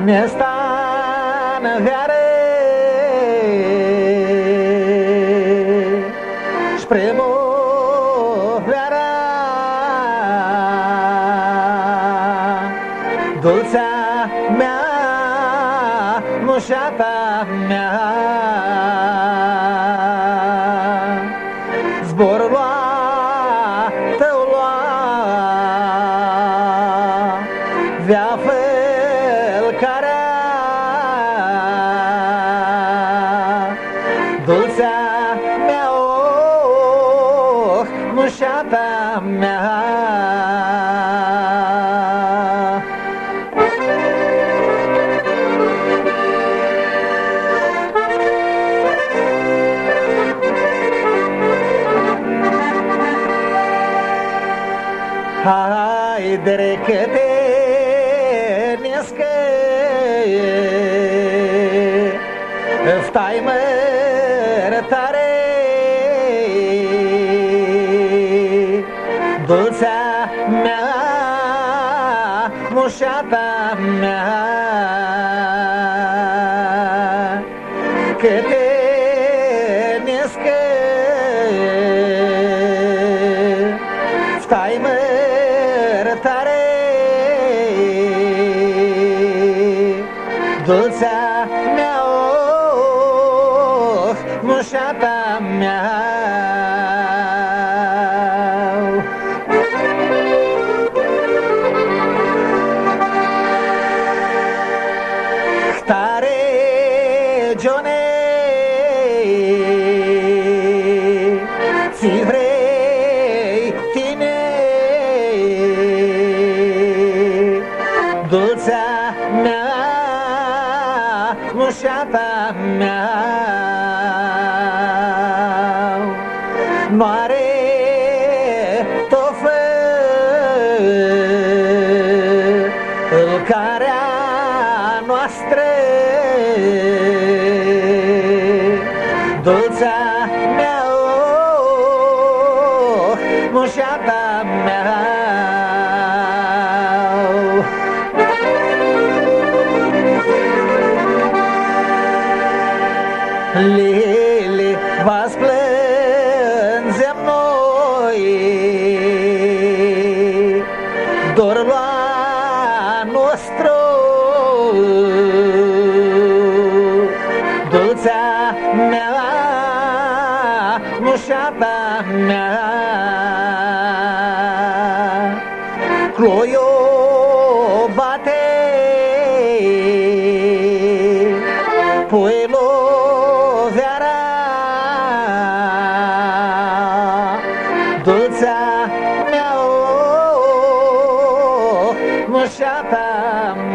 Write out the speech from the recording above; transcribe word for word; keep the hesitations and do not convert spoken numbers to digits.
Nestan viare Spremo viara Dulcea mea, mușata mea Zborul lua, tău lua Via felcarea Dulcea mea, oh, mușata mea Haidere că te nescă Ftai mărătare Dulcea mea, mușata mea Că te nescă Ftai mărătare Dulcea mea, oh, mușata mea Tare Johnny ți vrei tine Dulcea mea, mușata mea Mare tofă Carea noastră Dulcea mea, oh, mușata mea Lili, v-ați plângem noi Dorul la nostru Dulcea mea, mușata mea Cloio bate Puelo viara Dulcea mea, oh, mușata